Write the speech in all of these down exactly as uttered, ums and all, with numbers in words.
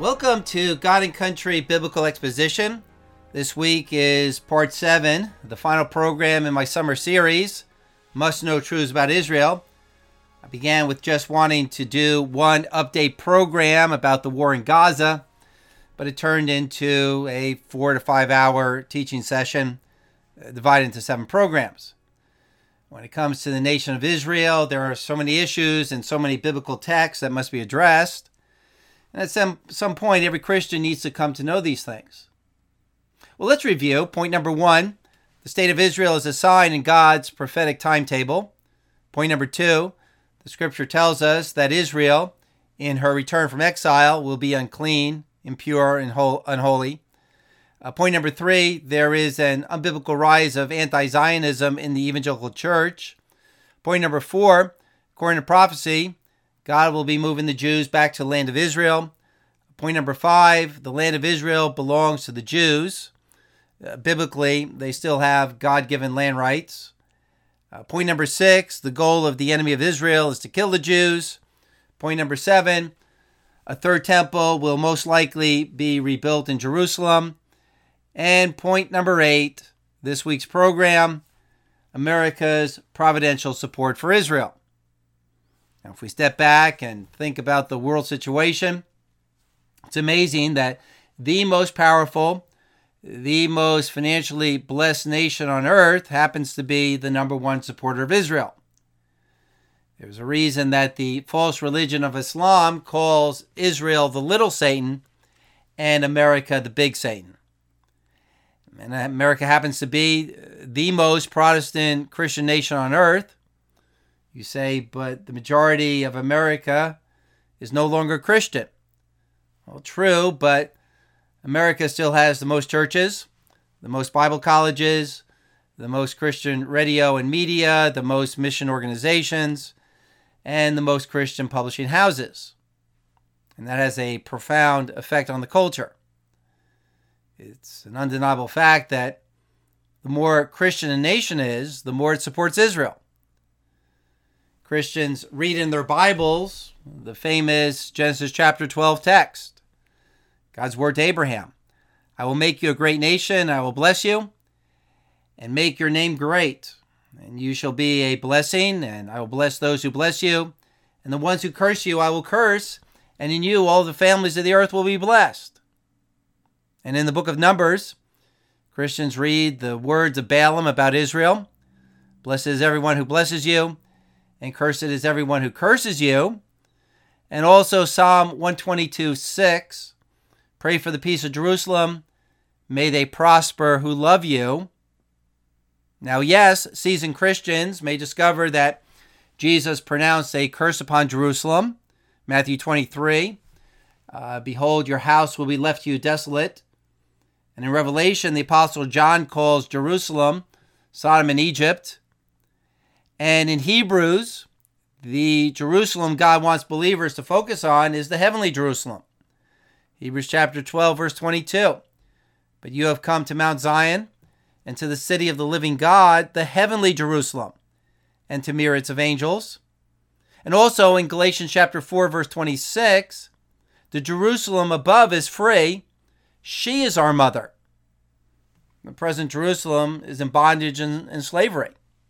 Welcome to God and Country Biblical Exposition. This week is part seven, the final program in my summer series, Must Know Truths About Israel. I began with just wanting to do one update program about the war in Gaza, but it turned into a four to five hour teaching session divided into seven programs. When it comes to the nation of Israel, there are so many issues and so many biblical texts that must be addressed. And at some, some point, every Christian needs to come to know these things. Well, let's review. Point number one, the state of Israel is a sign in God's prophetic timetable. Point number two, the scripture tells us that Israel, in her return from exile, will be unclean, impure, and unholy. Uh, point number three, there is an unbiblical rise of anti-Zionism in the evangelical church. Point number four, according to prophecy, God will be moving the Jews back to the land of Israel. Point number five, the land of Israel belongs to the Jews. Uh, biblically, they still have God-given land rights. Uh, point number six, the goal of the enemy of Israel is to kill the Jews. Point number seven, a third temple will most likely be rebuilt in Jerusalem. And point number eight, this week's program, America's providential support for Israel. Now, if we step back and think about the world situation, it's amazing that the most powerful, the most financially blessed nation on earth happens to be the number one supporter of Israel. There's a reason that the false religion of Islam calls Israel the little Satan and America the big Satan. And America happens to be the most Protestant Christian nation on earth. You say, but the majority of America is no longer Christian. Well, true, but America still has the most churches, the most Bible colleges, the most Christian radio and media, the most mission organizations, and the most Christian publishing houses. And that has a profound effect on the culture. It's an undeniable fact that the more Christian a nation is, the more it supports Israel. Christians read in their Bibles the famous Genesis chapter twelve text. God's word to Abraham. I will make you a great nation. I will bless you and make your name great. And you shall be a blessing, and I will bless those who bless you. And the ones who curse you, I will curse. And in you, all the families of the earth will be blessed. And in the book of Numbers, Christians read the words of Balaam about Israel. Blessed is everyone who blesses you, and cursed is everyone who curses you. And also Psalm one twenty-two, six. Pray for the peace of Jerusalem. May they prosper who love you. Now, yes, seasoned Christians may discover that Jesus pronounced a curse upon Jerusalem. Matthew twenty-three. Uh, Behold, your house will be left to you desolate. And in Revelation, the Apostle John calls Jerusalem Sodom and Egypt. And in Hebrews, the Jerusalem God wants believers to focus on is the heavenly Jerusalem. Hebrews chapter twelve, verse twenty-two. But you have come to Mount Zion and to the city of the living God, the heavenly Jerusalem, and to myriads of angels. And also in Galatians chapter four, verse twenty-six, the Jerusalem above is free. She is our mother. The present Jerusalem is in bondage and, and slavery.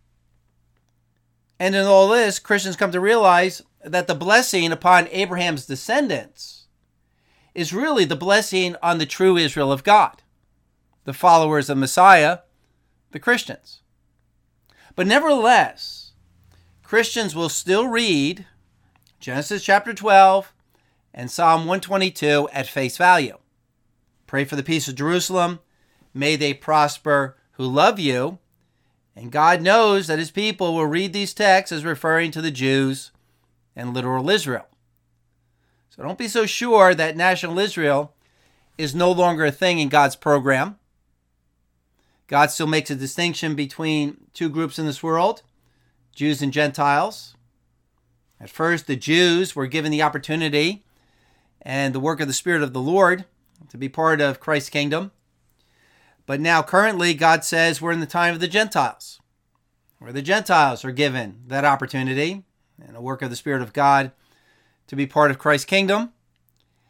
And in all this, Christians come to realize that the blessing upon Abraham's descendants is really the blessing on the true Israel of God, the followers of Messiah, the Christians. But nevertheless, Christians will still read Genesis chapter twelve and Psalm one twenty-two at face value. Pray for the peace of Jerusalem. May they prosper who love you. And God knows that his people will read these texts as referring to the Jews and literal Israel. So don't be so sure that national Israel is no longer a thing in God's program. God still makes a distinction between two groups in this world, Jews and Gentiles. At first, the Jews were given the opportunity and the work of the Spirit of the Lord to be part of Christ's kingdom. But now currently God says we're in the time of the Gentiles, where the Gentiles are given that opportunity and a work of the Spirit of God to be part of Christ's kingdom.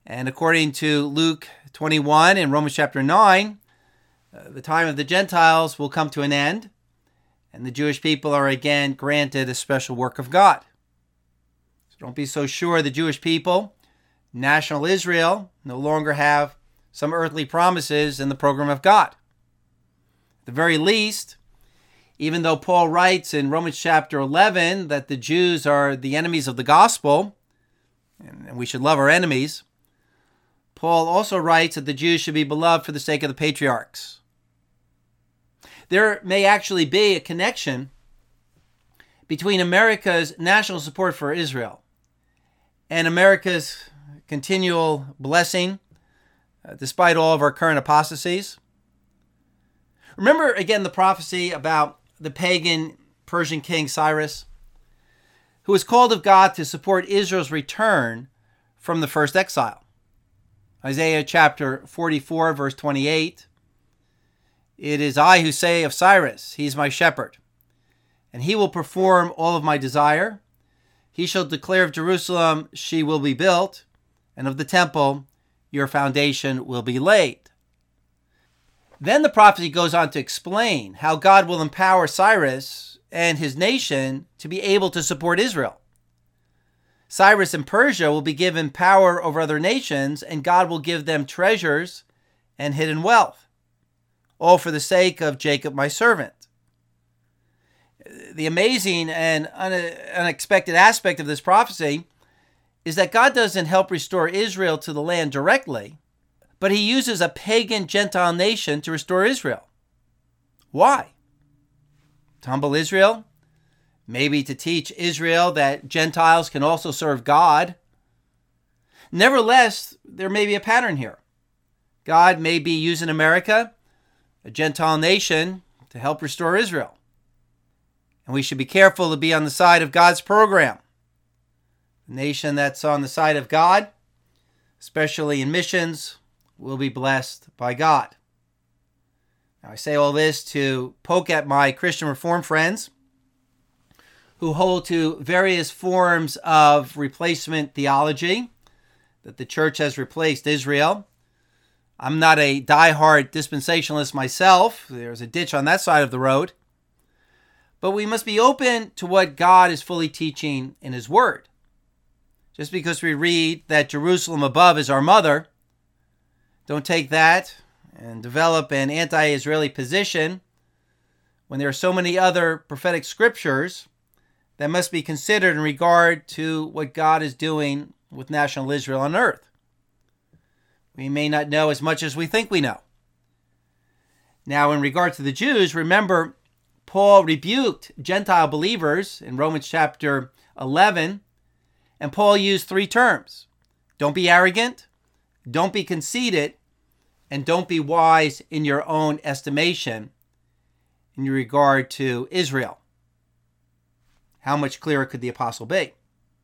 And according to Luke twenty-one and Romans chapter nine, uh, the time of the Gentiles will come to an end, and the Jewish people are again granted a special work of God. So don't be so sure the Jewish people, national Israel, no longer have some earthly promises in the program of God. At the very least, even though Paul writes in Romans chapter eleven that the Jews are the enemies of the gospel, and we should love our enemies, Paul also writes that the Jews should be beloved for the sake of the patriarchs. There may actually be a connection between America's national support for Israel and America's continual blessing, uh, despite all of our current apostasies. Remember again the prophecy about the pagan Persian king Cyrus, who was called of God to support Israel's return from the first exile. Isaiah chapter forty-four, verse twenty-eight. It is I who say of Cyrus, he is my shepherd, and he will perform all of my desire. He shall declare of Jerusalem, she will be built, and of the temple, your foundation will be laid. Then the prophecy goes on to explain how God will empower Cyrus and his nation to be able to support Israel. Cyrus and Persia will be given power over other nations, and God will give them treasures and hidden wealth, all for the sake of Jacob my servant. The amazing and unexpected aspect of this prophecy is that God doesn't help restore Israel to the land directly, but he uses a pagan Gentile nation to restore Israel. Why? To humble Israel? Maybe to teach Israel that Gentiles can also serve God? Nevertheless, there may be a pattern here. God may be using America, a Gentile nation, to help restore Israel. And we should be careful to be on the side of God's program. The nation that's on the side of God, especially in missions, will be blessed by God. Now, I say all this to poke at my Christian Reform friends who hold to various forms of replacement theology, that the church has replaced Israel. I'm not a diehard dispensationalist myself. There's a ditch on that side of the road. But we must be open to what God is fully teaching in his word. Just because we read that Jerusalem above is our mother, don't take that and develop an anti-Israeli position when there are so many other prophetic scriptures that must be considered in regard to what God is doing with national Israel on earth. We may not know as much as we think we know. Now, in regard to the Jews, remember, Paul rebuked Gentile believers in Romans chapter eleven, and Paul used three terms. Don't be arrogant, don't be conceited, and don't be wise in your own estimation in regard to Israel. How much clearer could the apostle be?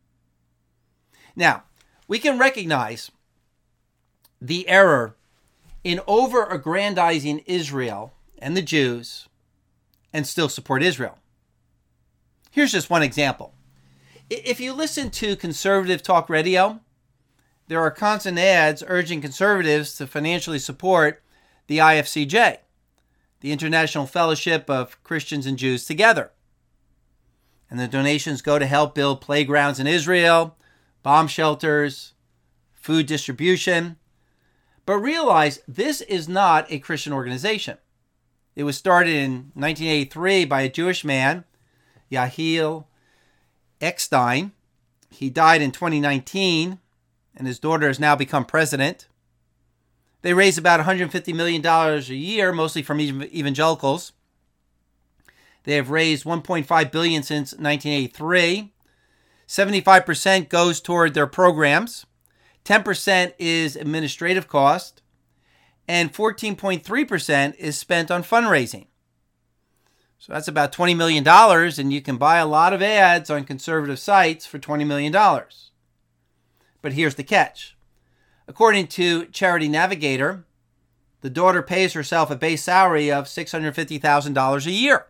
Now, we can recognize the error in over-aggrandizing Israel and the Jews and still support Israel. Here's just one example. If you listen to conservative talk radio, there are constant ads urging conservatives to financially support the I F C J, the International Fellowship of Christians and Jews Together. And the donations go to help build playgrounds in Israel, bomb shelters, food distribution. But realize this is not a Christian organization. It was started in nineteen eighty-three by a Jewish man, Yahiel Eckstein. He died in twenty nineteen, and his daughter has now become president. They raise about one hundred fifty million dollars a year, mostly from evangelicals. They have raised one point five billion dollars since nineteen eighty-three. seventy-five percent goes toward their programs. ten percent is administrative cost. And fourteen point three percent is spent on fundraising. So that's about twenty million dollars, and you can buy a lot of ads on conservative sites for twenty million dollars. But here's the catch. According to Charity Navigator, the daughter pays herself a base salary of six hundred fifty thousand dollars a year.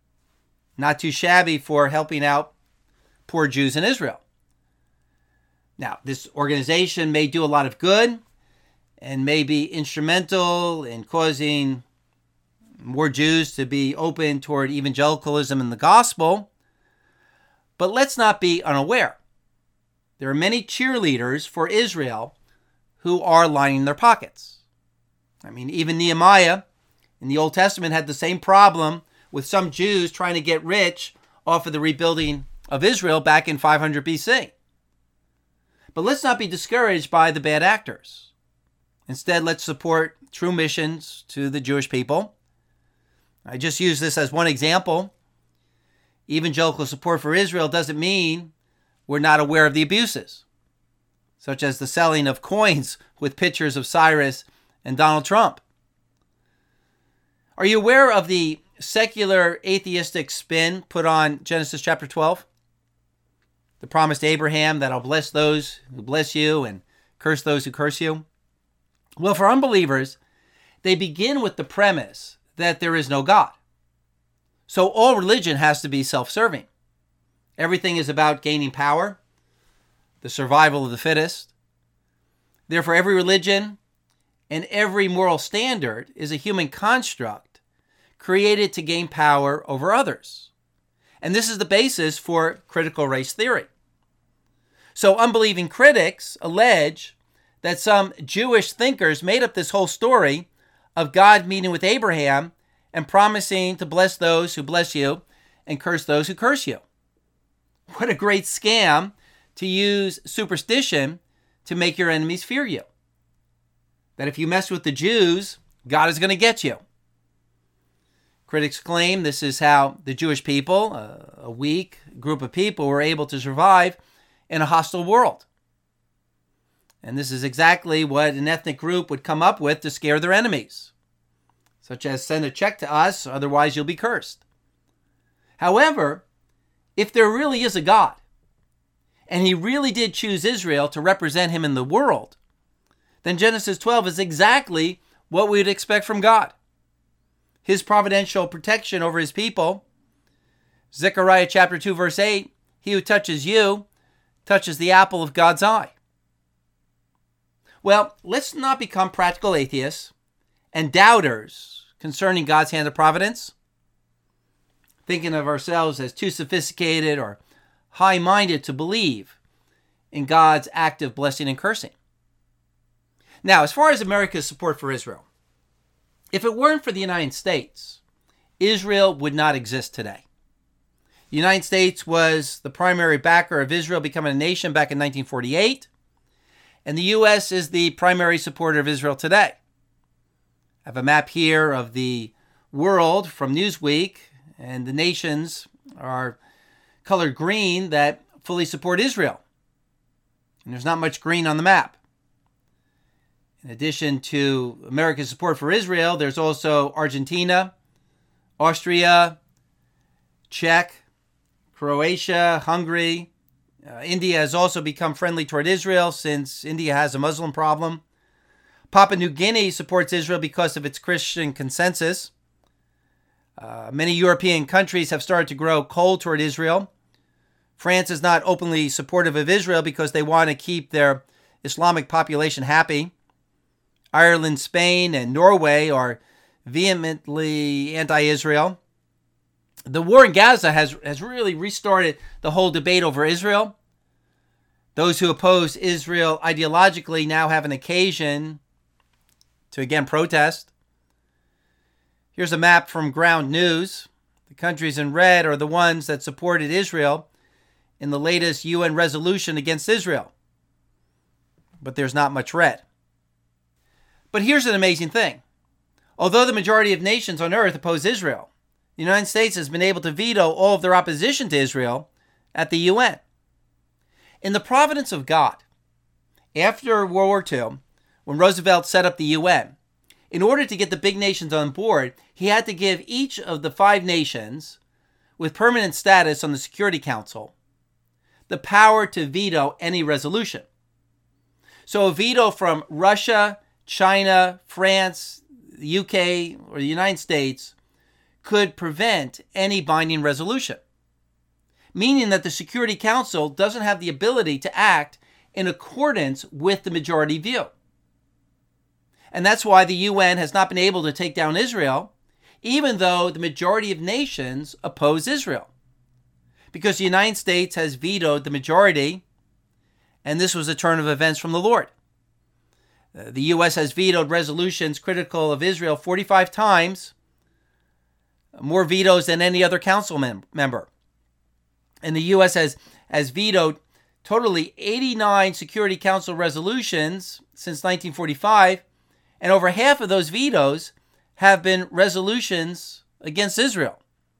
Not too shabby for helping out poor Jews in Israel. Now, this organization may do a lot of good and may be instrumental in causing more Jews to be open toward evangelicalism and the gospel, but let's not be unaware. There are many cheerleaders for Israel who are lining their pockets. I mean, even Nehemiah in the Old Testament had the same problem with some Jews trying to get rich off of the rebuilding of Israel back in five hundred B C. But let's not be discouraged by the bad actors. Instead, let's support true missions to the Jewish people. I just use this as one example. Evangelical support for Israel doesn't mean we're not aware of the abuses, such as the selling of coins with pictures of Cyrus and Donald Trump. Are you aware of the secular atheistic spin put on Genesis chapter twelve? The promise to Abraham that I'll bless those who bless you and curse those who curse you. Well, for unbelievers, they begin with the premise that there is no God. So all religion has to be self-serving. Everything is about gaining power, the survival of the fittest. Therefore, every religion and every moral standard is a human construct created to gain power over others. And this is the basis for critical race theory. So unbelieving critics allege that some Jewish thinkers made up this whole story of God meeting with Abraham and promising to bless those who bless you and curse those who curse you. What a great scam to use superstition to make your enemies fear you. That if you mess with the Jews, God is going to get you. Critics claim this is how the Jewish people, a weak group of people, were able to survive in a hostile world. And this is exactly what an ethnic group would come up with to scare their enemies, such as send a check to us, otherwise you'll be cursed. However, if there really is a God, and he really did choose Israel to represent him in the world, then Genesis twelve is exactly what we would expect from God. His providential protection over his people. Zechariah chapter two, verse eight, he who touches you touches the apple of God's eye. Well, let's not become practical atheists and doubters concerning God's hand of providence, thinking of ourselves as too sophisticated or high-minded to believe in God's active blessing and cursing. Now, as far as America's support for Israel, if it weren't for the United States, Israel would not exist today. The United States was the primary backer of Israel becoming a nation back in nineteen forty-eight, and the U S is the primary supporter of Israel today. I have a map here of the world from Newsweek, and the nations are colored green that fully support Israel. And there's not much green on the map. In addition to America's support for Israel, there's also Argentina, Austria, Czech, Croatia, Hungary. Uh, India has also become friendly toward Israel since India has a Muslim problem. Papua New Guinea supports Israel because of its Christian consensus. Uh, many European countries have started to grow cold toward Israel. France is not openly supportive of Israel because they want to keep their Islamic population happy. Ireland, Spain, and Norway are vehemently anti-Israel. The war in Gaza has, has really restarted the whole debate over Israel. Those who oppose Israel ideologically now have an occasion to again protest. Here's a map from Ground News. The countries in red are the ones that supported Israel in the latest U N resolution against Israel. But there's not much red. But here's an amazing thing. Although the majority of nations on earth oppose Israel, the United States has been able to veto all of their opposition to Israel at the U N. In the providence of God, after World War Two, when Roosevelt set up the U N, in order to get the big nations on board, he had to give each of the five nations with permanent status on the Security Council the power to veto any resolution. So a veto from Russia, China, France, the U K, or the United States could prevent any binding resolution, meaning that the Security Council doesn't have the ability to act in accordance with the majority view. And that's why the U N has not been able to take down Israel, even though the majority of nations oppose Israel. Because the United States has vetoed the majority, and this was a turn of events from the Lord. The U S has vetoed resolutions critical of Israel forty-five times, more vetoes than any other council mem- member. And the U S has, has vetoed totally eighty-nine Security Council resolutions since nineteen forty-five, and over half of those vetoes have been resolutions against Israel.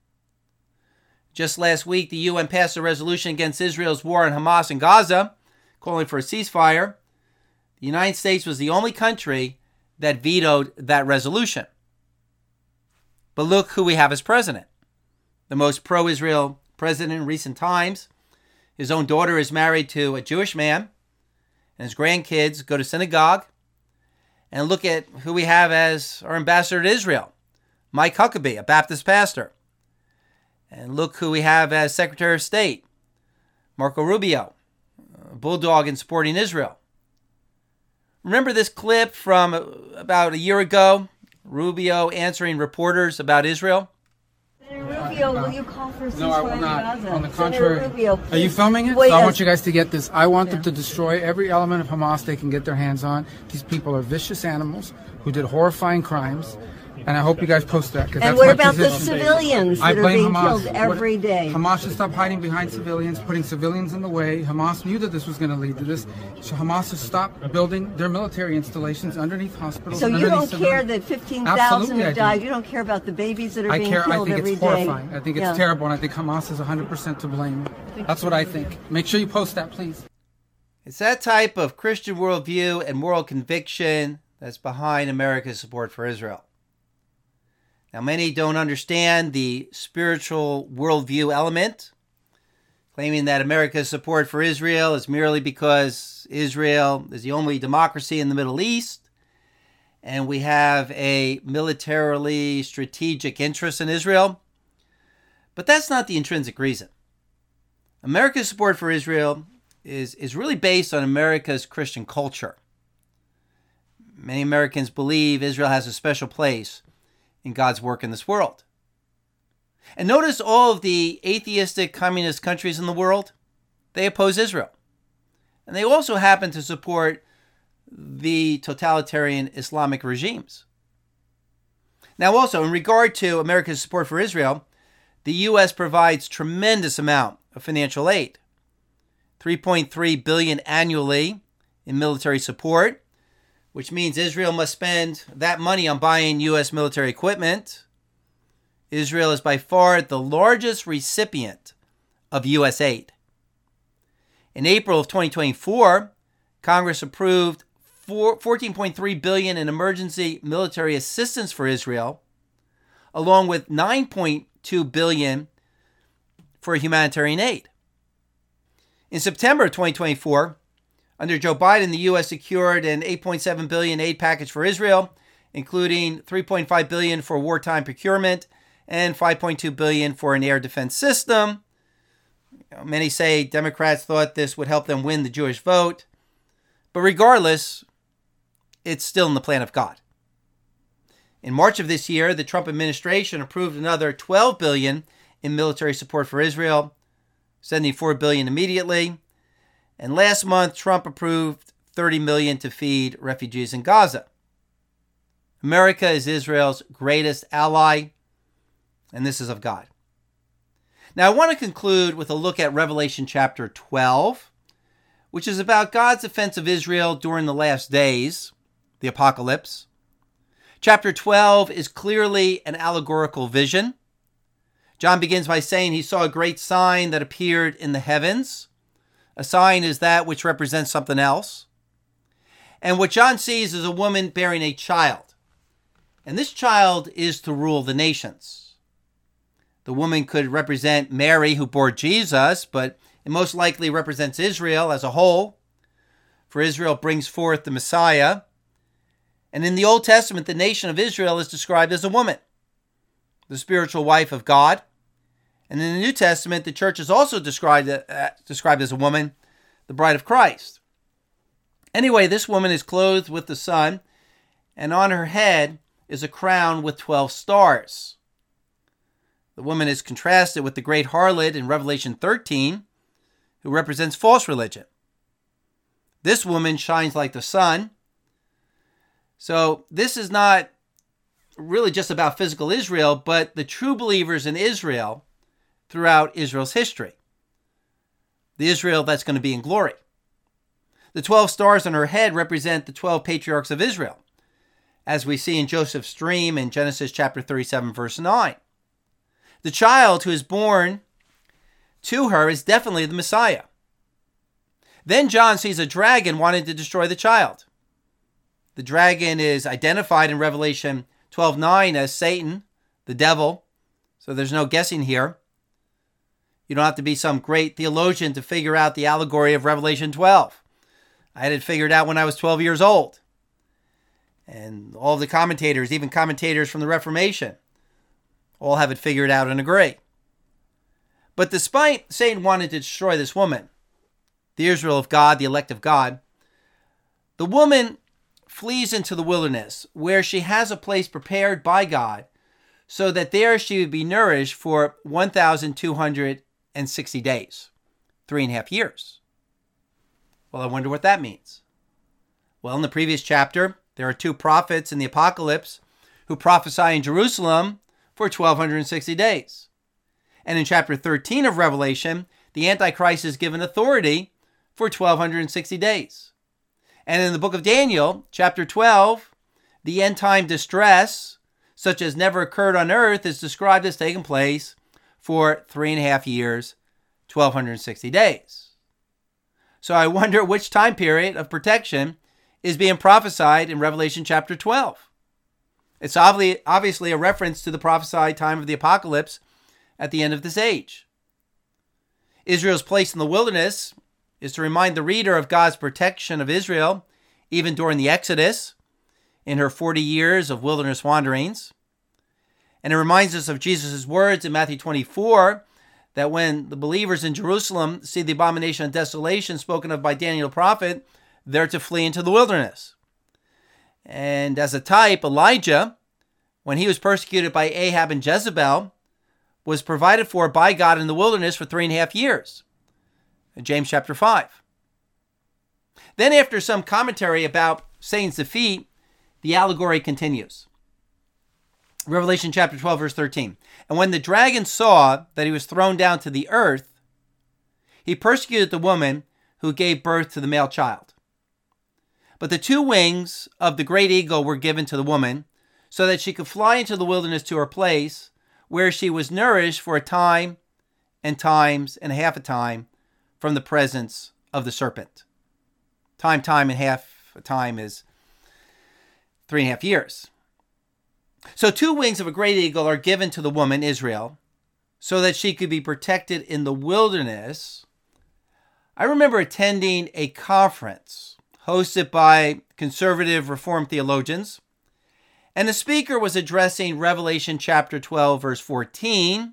Just last week, the U N passed a resolution against Israel's war on Hamas and Gaza, calling for a ceasefire. The United States was the only country that vetoed that resolution. But look who we have as president. The most pro-Israel president in recent times. His own daughter is married to a Jewish man, and his grandkids go to synagogue. And look at who we have as our ambassador to Israel, Mike Huckabee, a Baptist pastor. And look who we have as Secretary of State, Marco Rubio, a bulldog in supporting Israel. Remember this clip from about a year ago? Rubio answering reporters about Israel? Senator Rubio, will you call for a ceasefire? No, I will not. Gaza? On the Senator contrary. Rubio, Are you filming it? Wait, so I yes. want you guys to get this. I want Yeah. them to destroy every element of Hamas they can get their hands on. These people are vicious animals who did horrifying crimes. And I hope you guys post that. Because And that's what my about the position. civilians I that are blame being Hamas. killed every day? Hamas should stop hiding behind civilians, putting civilians in the way. Hamas knew that this was going to lead to this. So Hamas should stop building their military installations underneath hospitals. So you underneath don't civilians. care that fifteen thousand Absolutely, I have do. died? You don't care about the babies that are I being care. I killed think every it's day? horrifying. I think it's Yeah. terrible, and I think Hamas is one hundred percent to blame. That's what I think. Make sure you post that, please. It's that type of Christian worldview and moral conviction that's behind America's support for Israel. Now, many don't understand the spiritual worldview element, claiming that America's support for Israel is merely because Israel is the only democracy in the Middle East, and we have a militarily strategic interest in Israel. But that's not the intrinsic reason. America's support for Israel is, is really based on America's Christian culture. Many Americans believe Israel has a special place in God's work in this world. And notice all of the atheistic communist countries in the world, they oppose Israel. And they also happen to support the totalitarian Islamic regimes. Now also, in regard to America's support for Israel, the U S provides tremendous amount of financial aid. three point three billion dollars annually in military support, which means Israel must spend that money on buying U S military equipment. Israel is by far the largest recipient of U S aid. In April of twenty twenty-four, Congress approved fourteen point three billion dollars in emergency military assistance for Israel, along with nine point two billion dollars for humanitarian aid. In September of twenty twenty-four, under Joe Biden, the U S secured an eight point seven billion dollars aid package for Israel, including three point five billion dollars for wartime procurement and five point two billion dollars for an air defense system. You know, many say Democrats thought this would help them win the Jewish vote. But regardless, it's still in the plan of God. In March of this year, the Trump administration approved another twelve billion dollars in military support for Israel, sending four billion dollars immediately. And last month, Trump approved thirty million dollars to feed refugees in Gaza. America is Israel's greatest ally, and this is of God. Now, I want to conclude with a look at Revelation chapter twelve, which is about God's defense of Israel during the last days, the apocalypse. Chapter twelve is clearly an allegorical vision. John begins by saying he saw a great sign that appeared in the heavens. A sign is that which represents something else. And what John sees is a woman bearing a child. And this child is to rule the nations. The woman could represent Mary, who bore Jesus, but it most likely represents Israel as a whole. For Israel brings forth the Messiah. And in the Old Testament, the nation of Israel is described as a woman, the spiritual wife of God. And in the New Testament, the church is also described, uh, described as a woman, the bride of Christ. Anyway, this woman is clothed with the sun, and on her head is a crown with twelve stars. The woman is contrasted with the great harlot in Revelation thirteen, who represents false religion. This woman shines like the sun. So this is not really just about physical Israel, but the true believers in Israel throughout Israel's history. The Israel that's going to be in glory. The twelve stars on her head represent the twelve patriarchs of Israel, as we see in Joseph's dream in Genesis chapter thirty-seven, verse nine. The child who is born to her is definitely the Messiah. Then John sees a dragon wanting to destroy the child. The dragon is identified in Revelation twelve nine as Satan, the devil. So there's no guessing here. You don't have to be some great theologian to figure out the allegory of Revelation twelve. I had it figured out when I was twelve years old. And all of the commentators, even commentators from the Reformation, all have it figured out and agree. But despite Satan wanting to destroy this woman, the Israel of God, the elect of God, the woman flees into the wilderness where she has a place prepared by God so that there she would be nourished for one thousand two hundred sixty days, three and a half years. Well, I wonder what that means. Well, in the previous chapter, there are two prophets in the Apocalypse who prophesy in Jerusalem for twelve sixty days. And in chapter thirteen of Revelation, the Antichrist is given authority for twelve sixty days. And in the book of Daniel, chapter twelve, the end time distress, such as never occurred on earth, is described as taking place for three and a half years, twelve sixty days. So I wonder which time period of protection is being prophesied in Revelation chapter twelve. It's obviously a reference to the prophesied time of the apocalypse at the end of this age. Israel's place in the wilderness is to remind the reader of God's protection of Israel, even during the Exodus, in her forty years of wilderness wanderings. And it reminds us of Jesus' words in Matthew twenty-four, that when the believers in Jerusalem see the abomination of desolation spoken of by Daniel the prophet, they're to flee into the wilderness. And as a type, Elijah, when he was persecuted by Ahab and Jezebel, was provided for by God in the wilderness for three and a half years. James chapter five. Then after some commentary about Satan's defeat, the allegory continues. Revelation chapter twelve, verse thirteen. And when the dragon saw that he was thrown down to the earth, he persecuted the woman who gave birth to the male child. But the two wings of the great eagle were given to the woman, so that she could fly into the wilderness to her place, where she was nourished for a time and times and half a time from the presence of the serpent. Time, time, and half a time is three and a half years. So two wings of a great eagle are given to the woman, Israel, so that she could be protected in the wilderness. I remember attending a conference hosted by conservative Reformed theologians, and the speaker was addressing Revelation chapter twelve, verse fourteen,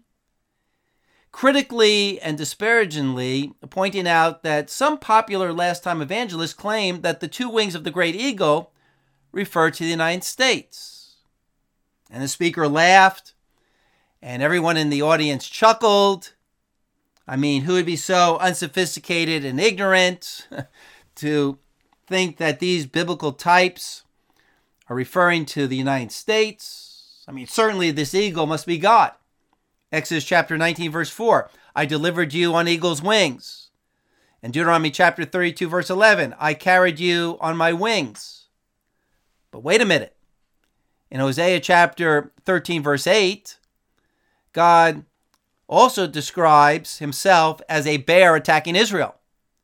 critically and disparagingly pointing out that some popular last-time evangelists claimed that the two wings of the great eagle refer to the United States. And the speaker laughed, and everyone in the audience chuckled. I mean, who would be so unsophisticated and ignorant to think that these biblical types are referring to the United States? I mean, certainly this eagle must be God. Exodus chapter nineteen, verse four, I delivered you on eagle's wings. And Deuteronomy chapter thirty-two, verse eleven, I carried you on my wings. But wait a minute. In Hosea chapter thirteen, verse eight, God also describes himself as a bear attacking Israel.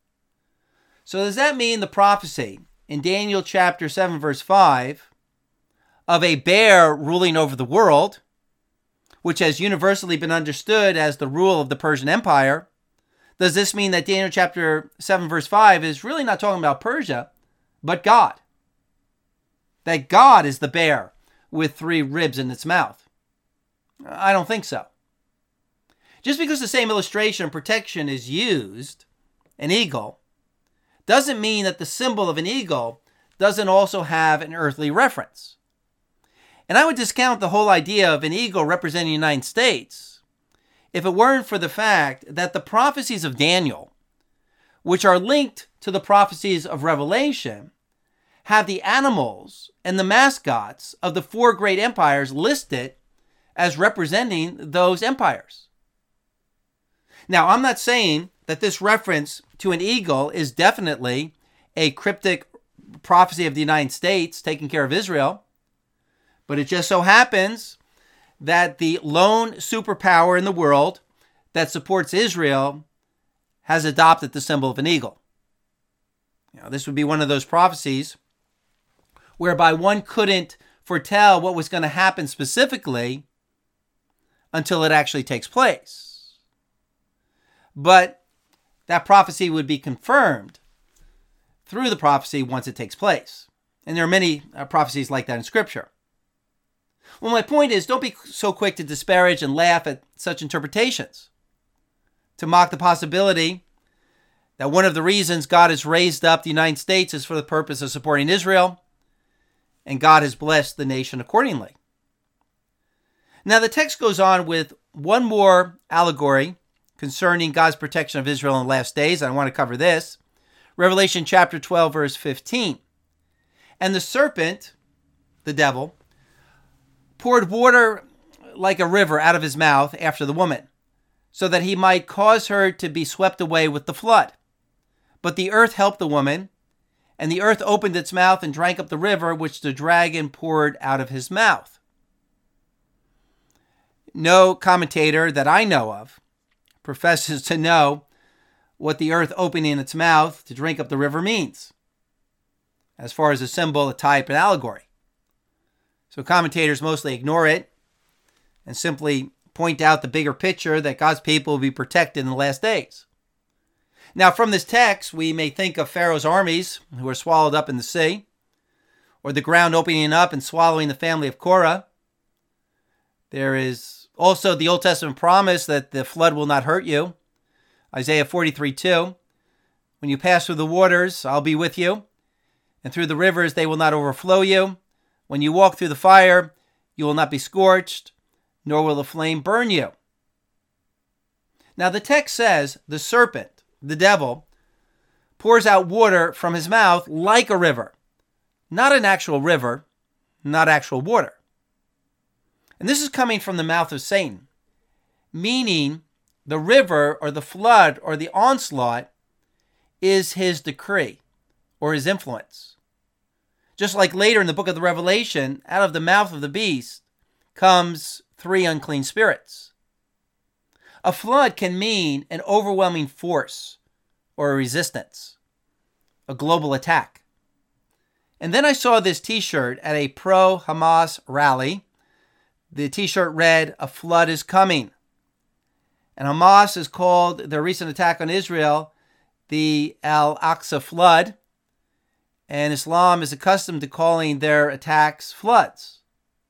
So does that mean the prophecy in Daniel chapter seven, verse five, of a bear ruling over the world, which has universally been understood as the rule of the Persian Empire, does this mean that Daniel chapter seven, verse five is really not talking about Persia, but God? That God is the bear with three ribs in its mouth? I don't think so. Just because the same illustration of protection is used, an eagle, doesn't mean that the symbol of an eagle doesn't also have an earthly reference. And I would discount the whole idea of an eagle representing the United States if it weren't for the fact that the prophecies of Daniel, which are linked to the prophecies of Revelation, have the animals and the mascots of the four great empires listed as representing those empires. Now, I'm not saying that this reference to an eagle is definitely a cryptic prophecy of the United States taking care of Israel, but it just so happens that the lone superpower in the world that supports Israel has adopted the symbol of an eagle. You know, this would be one of those prophecies whereby one couldn't foretell what was going to happen specifically until it actually takes place. But that prophecy would be confirmed through the prophecy once it takes place. And there are many uh, prophecies like that in Scripture. Well, my point is, don't be so quick to disparage and laugh at such interpretations, to mock the possibility that one of the reasons God has raised up the United States is for the purpose of supporting Israel, and God has blessed the nation accordingly. Now, the text goes on with one more allegory concerning God's protection of Israel in the last days. I want to cover this. Revelation chapter twelve, verse fifteen. And the serpent, the devil, poured water like a river out of his mouth after the woman, so that he might cause her to be swept away with the flood. But the earth helped the woman, and the earth opened its mouth and drank up the river which the dragon poured out of his mouth. No commentator that I know of professes to know what the earth opening its mouth to drink up the river means, as far as a symbol, a type, an allegory. So commentators mostly ignore it and simply point out the bigger picture that God's people will be protected in the last days. Now, from this text, we may think of Pharaoh's armies who were swallowed up in the sea, or the ground opening up and swallowing the family of Korah. There is also the Old Testament promise that the flood will not hurt you. Isaiah forty-three two, when you pass through the waters, I'll be with you, and through the rivers they will not overflow you. When you walk through the fire, you will not be scorched, nor will the flame burn you. Now the text says the serpent, the devil, pours out water from his mouth like a river. Not an actual river, not actual water. And this is coming from the mouth of Satan, meaning the river or the flood or the onslaught is his decree or his influence. Just like later in the book of the Revelation, out of the mouth of the beast comes three unclean spirits. A flood can mean an overwhelming force or a resistance, a global attack. And then I saw this t-shirt at a pro-Hamas rally. The t-shirt read, "A flood is coming." And Hamas has called their recent attack on Israel the Al-Aqsa flood. And Islam is accustomed to calling their attacks floods.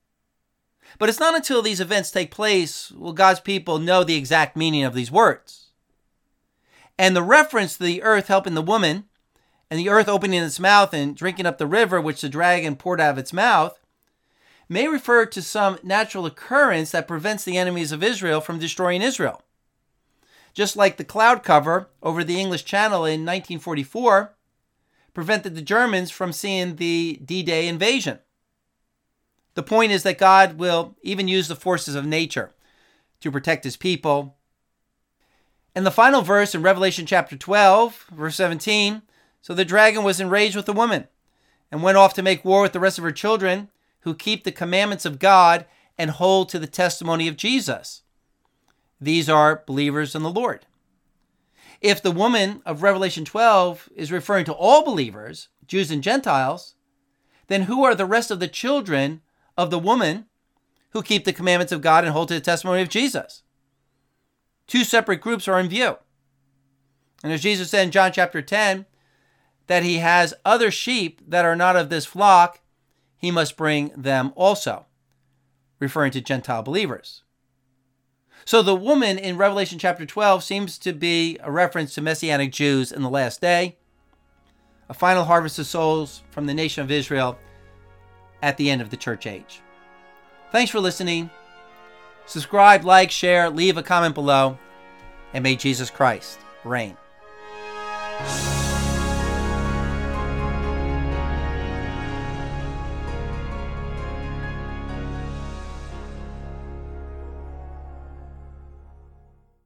But it's not until these events take place will God's people know the exact meaning of these words. And the reference to the earth helping the woman, and the earth opening its mouth and drinking up the river which the dragon poured out of its mouth, may refer to some natural occurrence that prevents the enemies of Israel from destroying Israel. Just like the cloud cover over the English Channel in nineteen forty-four prevented the Germans from seeing the D-Day invasion. The point is that God will even use the forces of nature to protect his people. And the final verse in Revelation chapter twelve, verse seventeen, so the dragon was enraged with the woman and went off to make war with the rest of her children who keep the commandments of God and hold to the testimony of Jesus. These are believers in the Lord. If the woman of Revelation twelve is referring to all believers, Jews and Gentiles, then who are the rest of the children of the woman who keep the commandments of God and hold to the testimony of Jesus? Two separate groups are in view. And as Jesus said in John chapter ten, that he has other sheep that are not of this flock, he must bring them also, referring to Gentile believers. So the woman in Revelation chapter twelve seems to be a reference to Messianic Jews in the last day. a final harvest of souls from the nation of Israel at the end of the church age. Thanks for listening. Subscribe, like, share, leave a comment below, and may Jesus Christ reign.